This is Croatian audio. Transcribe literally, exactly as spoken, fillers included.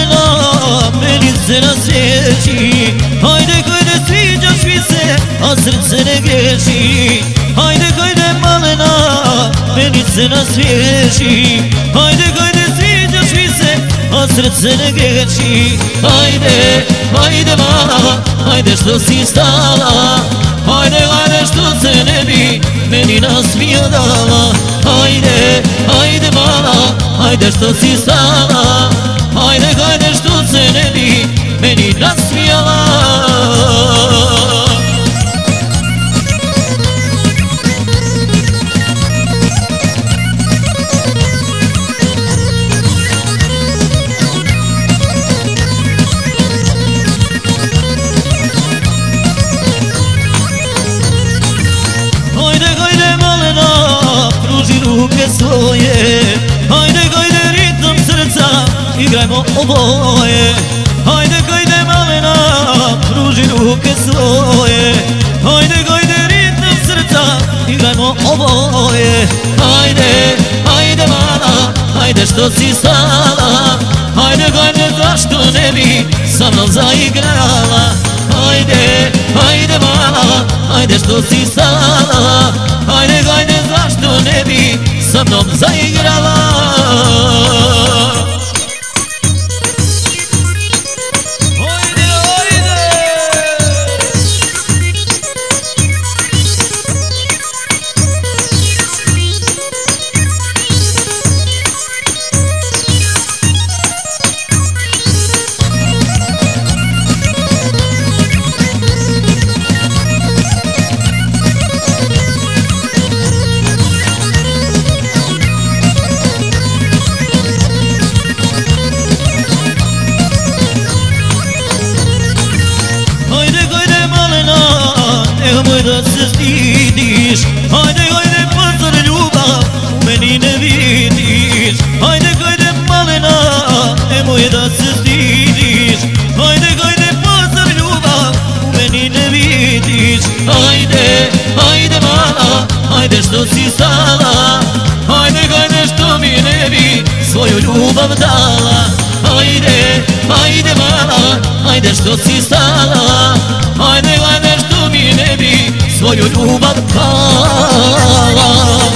malena, meni se nasjeći. Hajde, hajde, sviđaš mi se, a srce ne griješi. Hajde, hajde, malena, meni se nasjeći. Hajde, hajde, sviđaš mi se, a srce ne griješi. Hajde, hajde, mala, hajde što si stala. Hajde, hajde, što se ne bi meni nasmijala. Hajde, hajde, mala, hajde što si stala. Hajde, hajde, što se ne bi meni nasmijala. Ruke svoje, hajde, hajde, ritam srca, igrajmo oboje. Hajde, hajde, malena, pruži ruke svoje. Hajde, hajde, ritam srca, igrajmo oboje. Hajde, hajde, mala, hajde što si stala. Hajde, hajde, zašto ne bi sa mnom zaigrala. Hajde, hajde, mala, hajde što si stala. Hajde, hajde, zašto ne bi sa mnom zaigrala. Hajde, hajde. Nemoj da se stidiš, hajde, hajde, pa zar ljubav u meni ne vidiš. Hajde, hajde, malena, nemoj da se stidiš. Hajde, hajde, pa zar ljubav u meni ne vidiš. Hajde, hajde, mala, hajde što si stala. Hajde, hajde, što mi ne bi svoju ljubav dala. Hajde, hajde, mala, hajde što si stala. Hajde, hajde, što mi ne bi svoju ljubav dala.